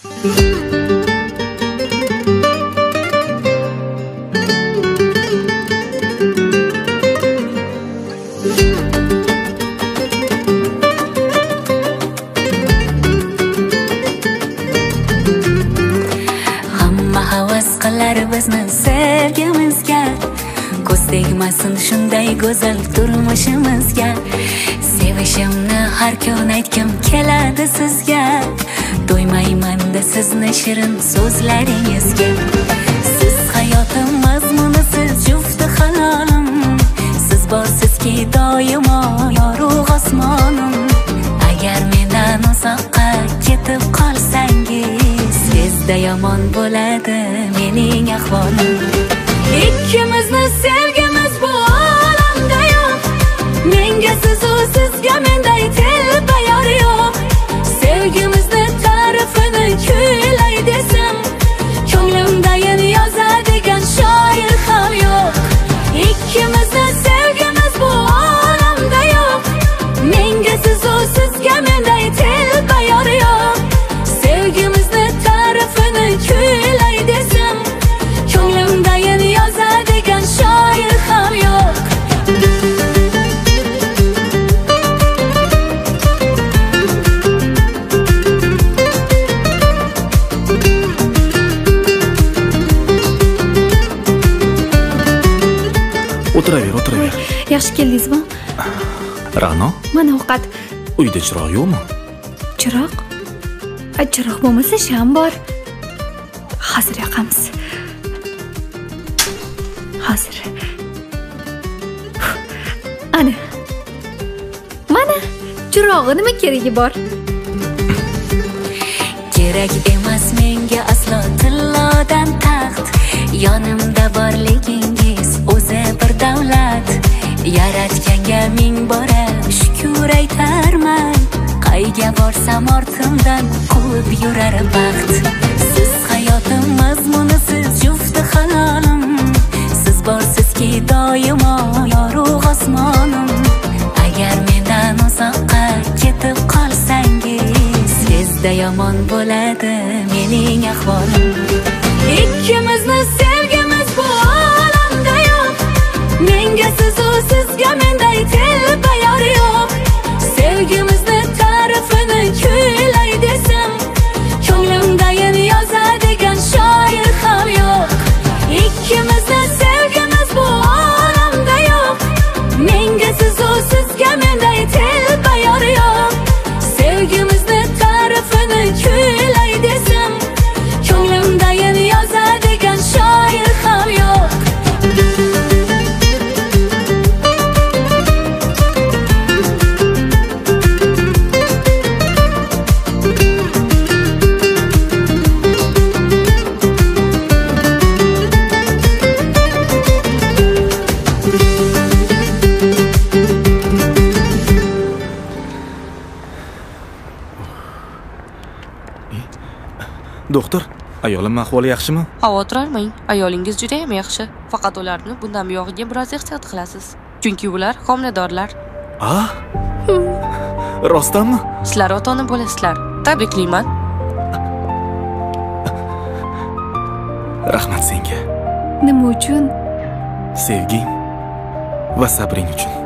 Hamma havas qilar bizni sevgimizga, ko'z tegmasin shunday go'zal turmushimizga. Sevishimni har kun aytgim keladi sizga, to'ymayman-da sizni shirin so'zlaringizga. Siz hayotim mazmuni, siz jufti halolim, siz borsizki doimo yorug' osmonim. Agar mendan uzoqqa ketib qolsangiz, tezda yomon bo'ladi mening ahvolim. Ikkimizni sevgimiz bu olamda yo'q, menga sizu sizga menday telbayor yo'q. Sevgimizni ta'rifini kuylay desam, ko'nglimdayin yozadigan shoir ham yo'q. Ikkimizni sevgimiz bu olamda yo'q, menga sizu sizga menday telbayor yo'q. Sevgimizni ta'rifini kuylay desam, ko'nglimdayin yozadigan shoir ham yo'q. O'tiraver. Yaxshi keldingizmi? Ra'no, Mana ovqat. uyda chiroq yo'qmi? Chiroq? Chiroq bo'lmasa sham bor. Hozir yoqamiz. Hozir. Ana. Mana chirog'i nima keragi bor? Kerak emas menga aslo tillodan taxt, yonimda borligingiz o'zi bir davlat. Yaratganga ming bora shukr aytarman, qayga borsam ortimdan quvib yurar baxt. Siz hayotim mazmuni, siz jufti halolim, siz borsizki doimo yorug' osmonim. Agar mendan uzoqqa ketib qolsangiz, tezda yomon bo'ladi mening ahvolim. Ikkimizni sevgimiz bu olamda yo'q, menga sizu sizga menday telbayor yo'q. Sevgimizni ta'rifini kuylay desam, ko'nglimdayin yozadigan shoir ham yo'q. Ikkimizni sevgimiz bu olamda yo'q, menga sizu sizga menday telbayor yo'q. Sevgimizni ta'rifini kuylay desam, ko'nglimdayin yozadigan shoir ham yo'q. Doktor, ayolim ahvoli yaxshimi? Xavotir olmang, ayolingiz juda ham yaxshi. Faqat ularni bundan buyog'iga biroz ehtiyot qilasiz. Chunki ular homiladorlar. Rostdanmi? Sizlar ota-ona bo'lasizlar. Tabriklayman. Rahmat senga. Nima uchun? Sevging va sabring uchun.